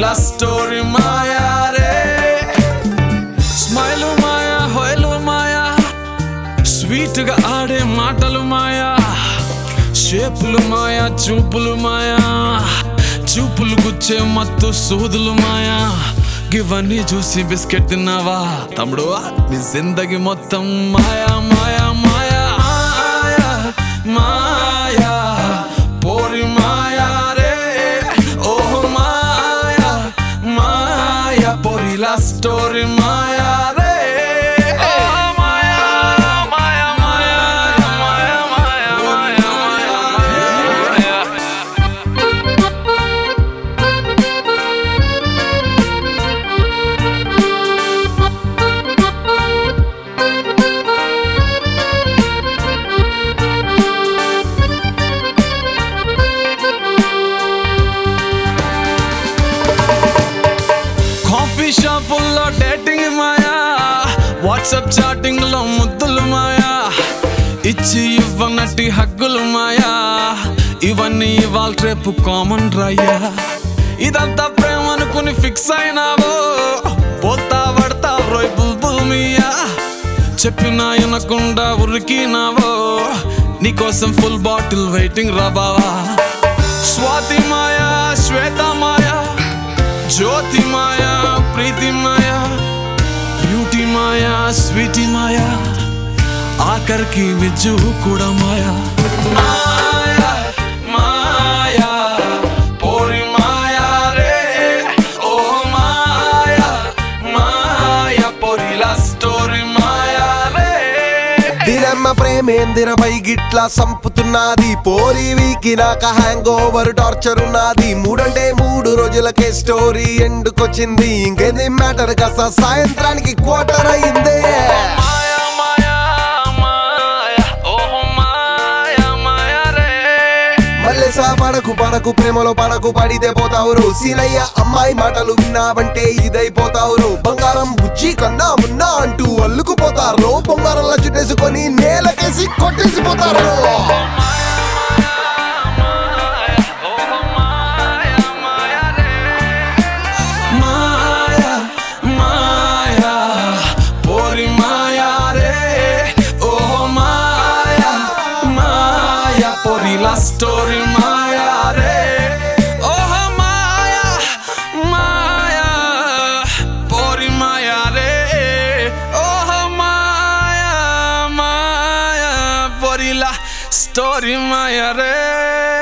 पोरीला स्टोरी माया रे स्माइल माया होयलो माया स्वीट गा आडे माटलु माया షేపులు మాయా చూపులు మాయా చూపులు గుచ్చే మత్తు సూదులు మాయా ఇవన్నీ చూసి బిస్కెట్ తిన్నావా తమ్ముడు నీ జిందగీ మొత్తం మాయా మాయా మాయా మాయా పోరి మాయా రే ఓ మాయా మాయా పోరిలా స్టోరీ మాయా రే షాపుల్లో డేటింగ్ మాయా వాట్సాప్ చాటింగ్ లో ముద్దులు మాయా ఇచ్చి ఇవ్వనట్టి హగ్గులు మాయా ఇవన్నీ ఇవాళ రేపు కామన్ రాయ్యా ఇదంతా ప్రేమ అనుకుని ఫిక్స్ అయినావో పోతా పడతా రోయ్ బుల్బుల్ మియా చెప్పినా వినకుండా ఉరికినావో నీకోసం ఫుల్ బాటిల్ వెయిటింగ్ రా బావా స్వాతి మాయా శ్వేత మాయా జ్యోతి మాయా ప్రీతి మాయా బ్యూటీ మాయా స్వీటీ మాయా ఆఖరికి విజ్జు కూడా మాయా మాయా మాయా పోరి మాయా రే ఓ మాయా మాయా పోరిలా స్టోరీ మాయా రే దిరమ్మ ప్రేమేందిర గిట్లా సంపుతున్నది పోరి వీకి నాక హ్యాంగ్ ఓవర్ టార్చర్ ఉన్నది 3 రోజులకే స్టోరీ ఎండుకొచ్చింది ఇంకేది మ్యాటర్ కాస్త సాయంత్రానికి క్వార్టర్ అయిందే మల్లెసా పడకు పడకు ప్రేమలో పడకు పడితే పోతావురు సీనయ్య అమ్మాయి మాటలు విన్నావంటే ఇదైపోతావురు బంగారం బుజ్జి కన్నా మున్నా అంటూ అల్లుకుపోతారు బొంగారంలా చుట్టేసుకొని నేలకేసి కొట్టేసిపోతారు पोरीला स्टोरी माया रे ओह माया माया पोरी माया रे ओह माया माया पोरीला स्टोरी माया रे